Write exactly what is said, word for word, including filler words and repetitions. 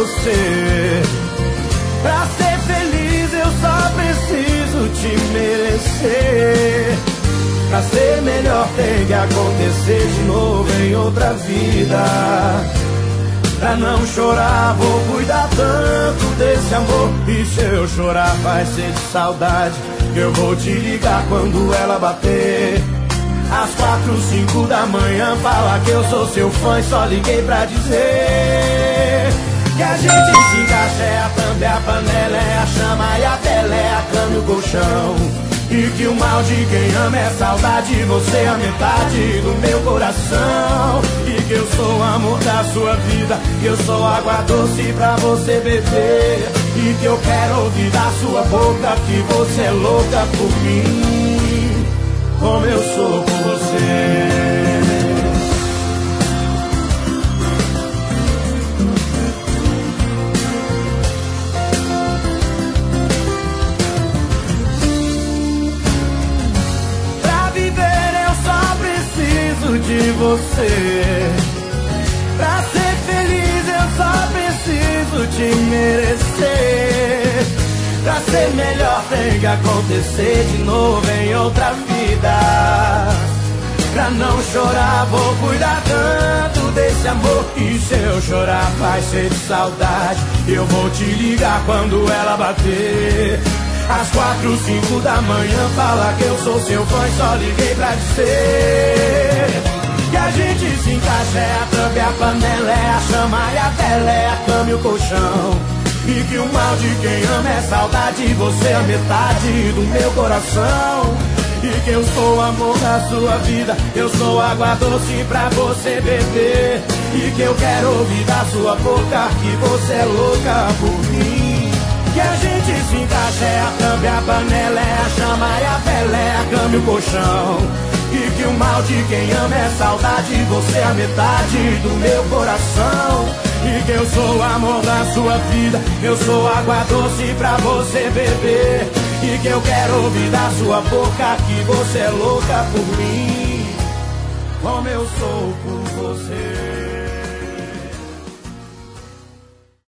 você. Pra ser feliz eu só preciso te merecer. Pra ser melhor tem que acontecer de novo em outra vida. Pra não chorar vou cuidar tanto desse amor. E se eu chorar vai ser de saudade. Eu vou te ligar quando ela bater. Às quatro, cinco da manhã, fala que eu sou seu fã e só liguei pra dizer que a gente se encaixa, é a thumb, a panela, é a chama e a tela, é a cama e o colchão. E que o mal de quem ama é saudade, você é a metade do meu coração. E que eu sou o amor da sua vida, que eu sou água doce pra você beber. E que eu quero ouvir da sua boca que você é louca por mim, como eu sou por você. Pra viver eu só preciso de você. Pra ser feliz eu só preciso te merecer. Pra ser melhor tem que acontecer de novo em outra vida. Pra não chorar vou cuidar tanto desse amor. E se eu chorar vai ser de saudade. Eu vou te ligar quando ela bater. Às quatro, cinco da manhã, fala que eu sou seu fã e só liguei pra dizer que a gente se encaixa, é a thumb, a panela, é a chama e a tela, é a cama e o colchão. E que o mal de quem ama é saudade, você é a metade do meu coração. E que eu sou o amor da sua vida, eu sou água doce pra você beber. E que eu quero ouvir da sua boca que você é louca por mim. Que a gente se encaixa, é a thumb, a panela, é a chama e a vela, é a cama e o colchão. E que o mal de quem ama é saudade, você é a metade do meu coração. E que eu sou o amor da sua vida, eu sou água doce pra você beber. E que eu quero ouvir da sua boca que você é louca por mim, como eu sou por você.